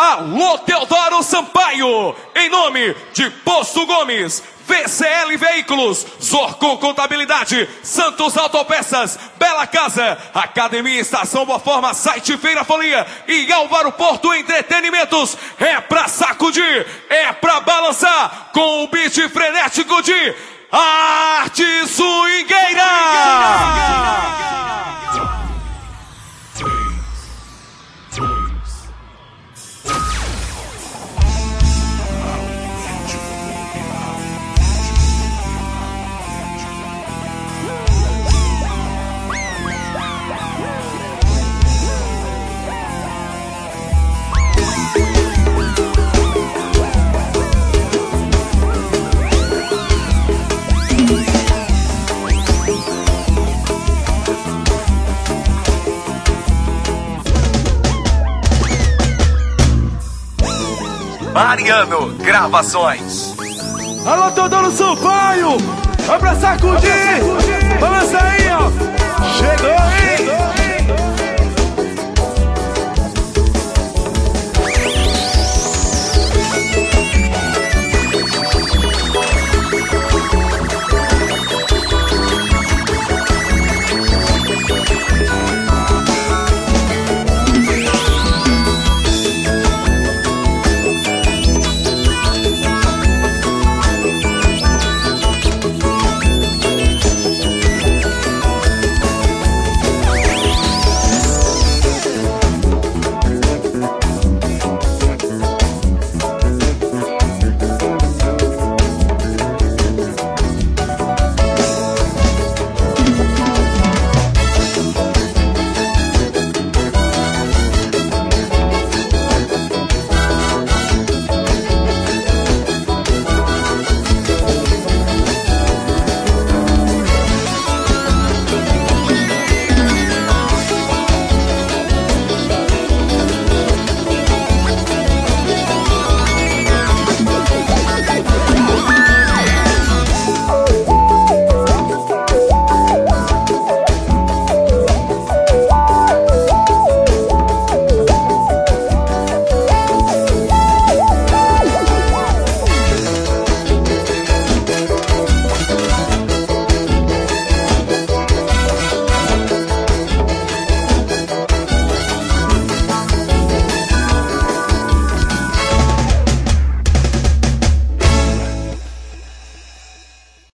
Alô, Teodoro Sampaio, em nome de Posto Gomes, VCL Veículos, Zorco Contabilidade, Santos Autopeças, Bela Casa, Academia Estação Boa Forma, Site Feira Folia e Álvaro Porto Entretenimentos. É pra sacudir, é pra balançar, com o beat frenético de Arte Swingueira. Mariano Gravações. Alô, Teodoro Sampaio, vai pra sacudir, balança aí, ó. Chegou, hein?